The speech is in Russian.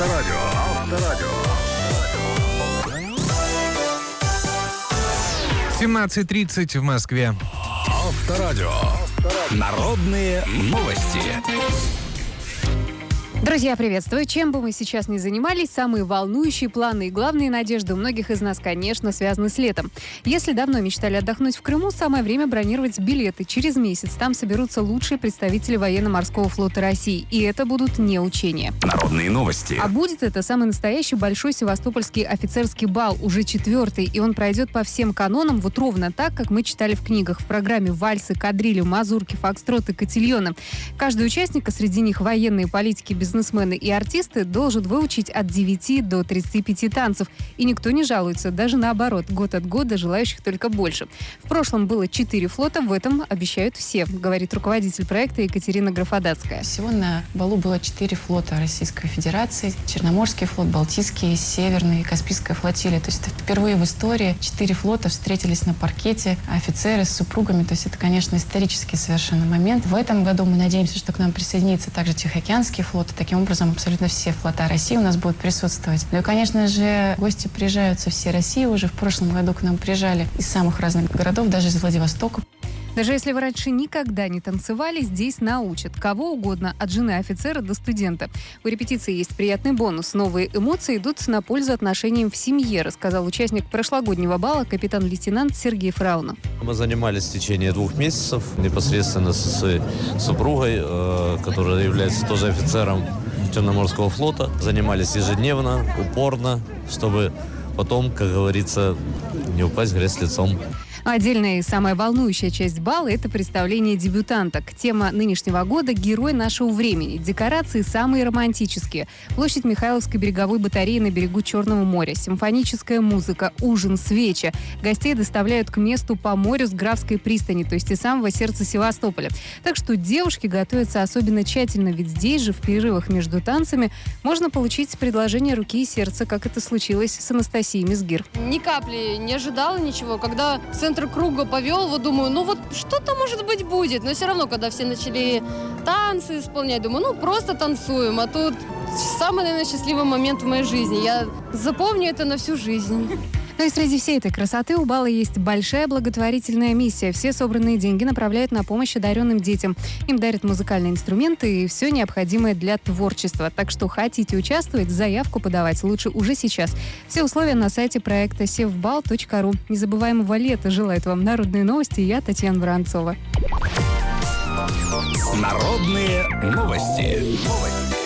Авторадио. 17:30 в Москве. Авторадио. Народные новости. Друзья, приветствую! Чем бы мы сейчас ни занимались, самые волнующие планы и главные надежды у многих из нас, конечно, связаны с летом. Если давно мечтали отдохнуть в Крыму, самое время бронировать билеты. Через месяц там соберутся лучшие представители военно-морского флота России. И это будут не учения. Народные новости. А будет это самый настоящий большой севастопольский офицерский бал, уже 4-й. И он пройдет по всем канонам вот ровно так, как мы читали в книгах. В программе вальсы, кадрили, мазурки, фокстроты, котильоны. Каждый участник, а среди них военные, политики, бизнесмены и артисты, должен выучить от 9 до 35 танцев. И никто не жалуется, даже наоборот, год от года желающих только больше. В прошлом было 4 флота, в этом обещают все, говорит руководитель проекта Екатерина Графодатская. Всего на балу было 4 флота Российской Федерации. Черноморский флот, Балтийский, Северный, Каспийская флотилия. То есть это впервые в истории 4 флота встретились на паркете, офицеры с супругами. То есть это, конечно, исторический совершенно момент. В этом году мы надеемся, что к нам присоединится также Тихоокеанский флот. Таким образом, абсолютно все флота России у нас будут присутствовать. Ну и, конечно же, гости приезжают со всей России. Уже в прошлом году к нам приезжали из самых разных городов, даже из Владивостока. Даже если вы раньше никогда не танцевали, здесь научат. Кого угодно, от жены офицера до студента. У репетиции есть приятный бонус. Новые эмоции идут на пользу отношениям в семье, рассказал участник прошлогоднего бала капитан-лейтенант Сергей Фраунов. Мы занимались в течение 2 месяцев непосредственно со своей супругой, которая является тоже офицером Черноморского флота. Занимались ежедневно, упорно, чтобы потом, как говорится, не упасть в грязь лицом. Отдельная и самая волнующая часть бала – это представление дебютанток. Тема нынешнего года – герой нашего времени. Декорации самые романтические. Площадь Михайловской береговой батареи на берегу Черного моря. Симфоническая музыка, ужин, свечи. Гостей доставляют к месту по морю с Графской пристани, то есть из самого сердца Севастополя. Так что девушки готовятся особенно тщательно, ведь здесь же, в перерывах между танцами, можно получить предложение руки и сердца, как это случилось с Анастасией Мизгир. Ни капли не ожидала ничего. Когда центр круга повел, вот думаю, ну вот что-то может быть будет. Но все равно, когда все начали танцы исполнять, думаю, просто танцуем. А тут самый, наверное, счастливый момент в моей жизни. Я запомню это на всю жизнь. Ну и среди всей этой красоты у бала есть большая благотворительная миссия. Все собранные деньги направляют на помощь одаренным детям. Им дарят музыкальные инструменты и все необходимое для творчества. Так что хотите участвовать, заявку подавать лучше уже сейчас. Все условия на сайте проекта sevbal.ru. Незабываемого лета желает вам Народные новости. Я Татьяна Воронцова. Народные новости.